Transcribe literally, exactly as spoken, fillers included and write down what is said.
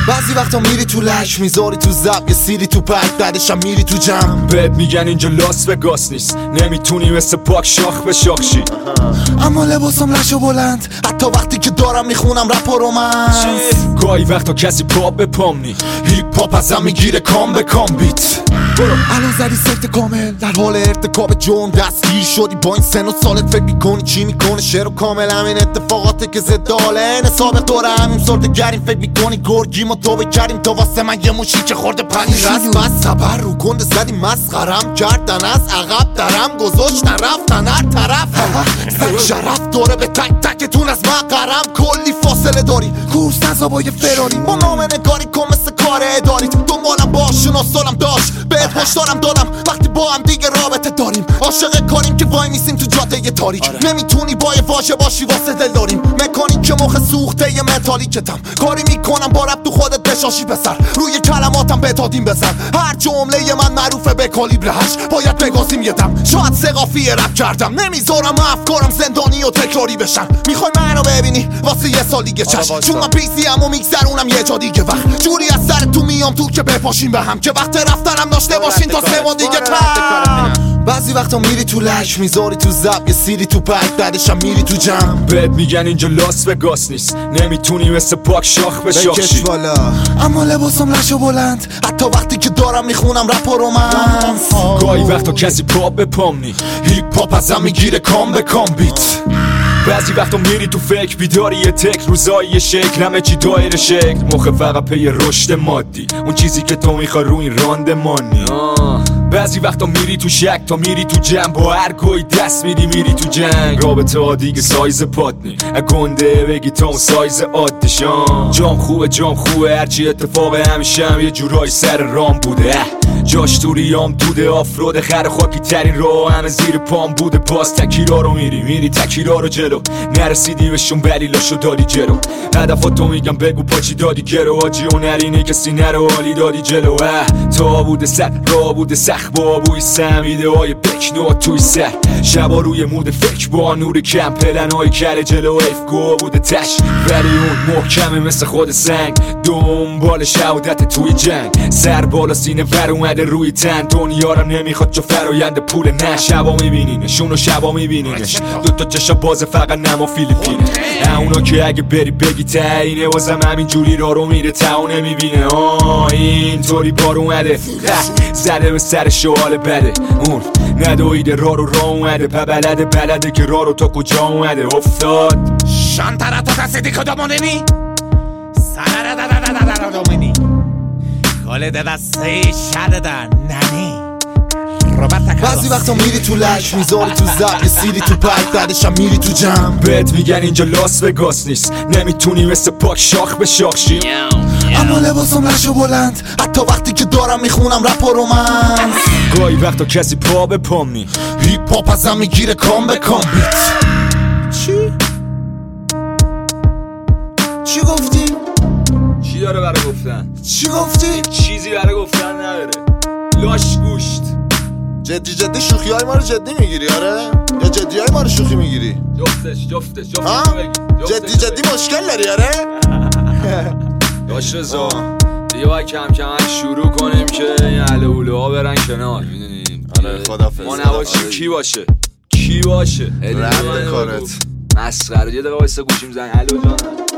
بعضی وقتا میری تو لک میذاری تو زب یه سیری تو پک بعدشم میری تو جمع بهت میگن اینجا لاس وگاس نیست نمیتونی مثل پاک شاخ به شاخشی اما لباسم لشو بلند حتی وقتی که دارم میخونم رپ و رومنس گاهی وقتا کسی پا به پام نی هیپ هاپ ازم میگیره کام به کام بیت الان زدی سفت کامل در حال ارتکاب جرم دستگیر شدی با این سن و سالت فکر میکنی چی میکنه شعر و کامل همین اتفاقاته که ضد حاله نه سابق دوره همین سرده گریم فکر میکنی گرگیم و تو بکریم تو واسه من یه موشی که خورده پنی رست بس خبر رو کنده زدی مسخرم کردن از عقب درم گذاشتن رفتن هر طرف زن شرف دوره به تک تکتون از مقرم کلی فاصله داری کورس نزا با یه فراری با نامه نگاری کن مثل کار اداری دنبالم باش شناسالم داشت بهت هشدارم دادم وقتی با هم دیگه رابطه داریم عاشق کاریم که وای میسیم تو جاده یه تاریک آره. نمیتونی با یه واژه باشی واسه دل داریم مکانیک که مخ سوخته یه متالیکتم کاری میکنم با رب تو خودت بشاشی بسر روی کلماتم بتادیم بزن هر جمله من معروفه به کالیبر هشت باید بگازیم یه دم شاید سقافی رپ کردم نمیذارم افکارم زندانی و تکراری بشن میخوای منو ببینی واسه یه سال دیگه چشم چون من پیسی ام و میگذرونم یه جا دیگه وقت جوری از سر تو میام تو که بپاشیم به هم که وقت رفتنم داشته باشین تا سه دیگه کم بعضی وقتا میری تو لک میذاری تو زب یه سیری تو پک بعدشم میری تو جمع بهت میگن اینجا لاس وگاس نیست نمیتونی مثل پاک شاخ به شاخشی اما لباسم لشو بلند حتی وقتی که دارم میخونم رپ و رومنس گاهی وقتا کسی پا به پام نی هیپ هاپ ازم میگیره کام به کام بیت بعضی وقتا میری تو فکر بیداری یه تک روزایی یه شکل همه چی دایر شکل مخه فقط پی رشد مادی اون چیزی که تو میخوای روی این راندمانی بعضی وقتا میری تو شک تا میری تو جمع با هر گوی دست میدی میری تو جنگ رابطه ها دیگه سایز پات نی گنده بگی تا اون سایز عادشان جام خوبه جام خوبه هرچی اتفاق همیشه هم یه جورایی سر رام بوده جاش تو ریام دوده آفرود خر خاکی ترین رو همه زیر پام بوده باز تکیرا رو میری میری تکیرا رو جلو نرسیدی بهشون بلیلاشو دادی جلو هدفاتو میگم بگو پاچی دادی گرو آجی و نرینه کسی نرو حالی دادی جلو تا بوده سر را بوده سخ با بوی سمیده های بکنو توی سر شبا روی مود فکر با نور کم پلن های کل جلو ایف گو بوده تش ولی اون محکمه مثل خود سنگ دنبال شهادت توی جنگ سر بالا سینه ور اومده روی تن دنیارم نمیخواد جو فراینده پول نه شبا میبینینشون و شبا میبینینش دوتا چشا باز فقط نما فیلیپینه اونا که اگه بری بگی تاینه واسم همین جوری را رو میره تا نمیبینه آه اینطوری بار اومده زده به سر شوال بده اون ندویده را رو را اومده پا بلده بلده که را رو تا کجا اومده افتاد شانتارا تو کسی کدامونه نی سنره دا دا دا دا دا دومینی کاله دا دسته شده دا ننی بعضی وقتا میری تو لک میذاری تو زب یه سیری تو پک بعدشم میری تو جمع بهت میگن اینجا لاس وگاس نیست نمیتونی مثل پاک شاخ به شاخشی اما لباسم لشو بلند حتی وقتی که دارم میخونم رپ و رومنس گاهی وقتا کسی پا به پام نی هیپ هاپ ازم میگیره کام به کام بیت چی؟ چی گفتی؟ چی داره برای گفتن؟ چی گفتی؟ چیزی برای گفتن نداره لاش گوشت جدی جدی شوخی های ما رو جدی میگیری آره؟ یا جدی های ما رو شوخی میگیری؟ جفتش جفتش جفتش بگی جدی جدی مشکل داری آره؟ داش رزا دیگه باید کم کم شروع کنیم که این اهل اوله ها برن کنار میدونیم آره خدافظ ما نباشیم کی باشه کی باشه رب کارت مسخره یه دقیقه وایسا گوشیم زنگ الو جانم